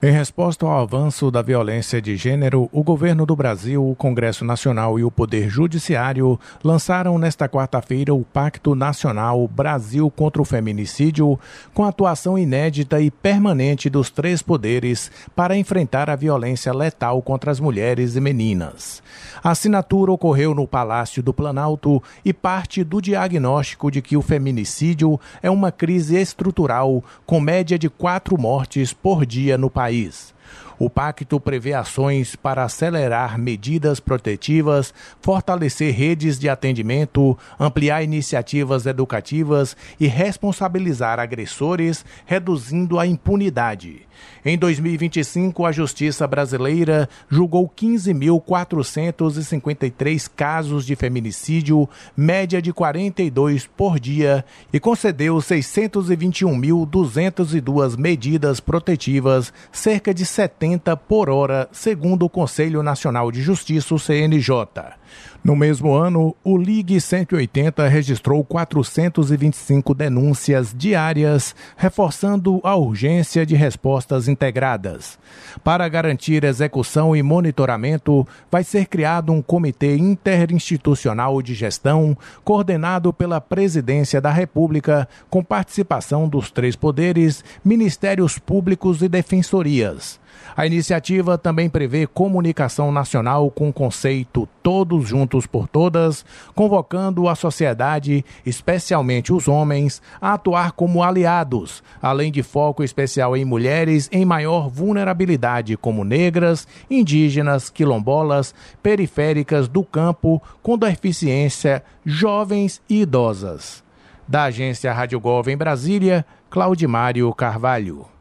Em resposta ao avanço da violência de gênero, o governo do Brasil, o Congresso Nacional e o Poder Judiciário lançaram nesta quarta-feira o Pacto Nacional Brasil contra o Feminicídio, com atuação inédita e permanente dos três poderes para enfrentar a violência letal contra as mulheres e meninas. A assinatura ocorreu no Palácio do Planalto e parte do diagnóstico de que o feminicídio é uma crise estrutural com média de 4 mortes por dia no país. O pacto prevê ações para acelerar medidas protetivas, fortalecer redes de atendimento, ampliar iniciativas educativas e responsabilizar agressores, reduzindo a impunidade. Em 2025, a Justiça brasileira julgou 15.453 casos de feminicídio, média de 42 por dia, e concedeu 621.202 medidas protetivas, cerca de 70 por hora, segundo o Conselho Nacional de Justiça, o CNJ. No mesmo ano, o Ligue 180 registrou 425 denúncias diárias, reforçando a urgência de respostas integradas. Para garantir execução e monitoramento, vai ser criado um comitê interinstitucional de gestão, coordenado pela Presidência da República, com participação dos três poderes, ministérios públicos e defensorias. A iniciativa também prevê comunicação nacional com o conceito Todos Juntos por Todas, convocando a sociedade, especialmente os homens, a atuar como aliados, além de foco especial em mulheres em maior vulnerabilidade, como negras, indígenas, quilombolas, periféricas do campo, com deficiência, jovens e idosas. Da agência Rádio Gov em Brasília, Claudimário Carvalho.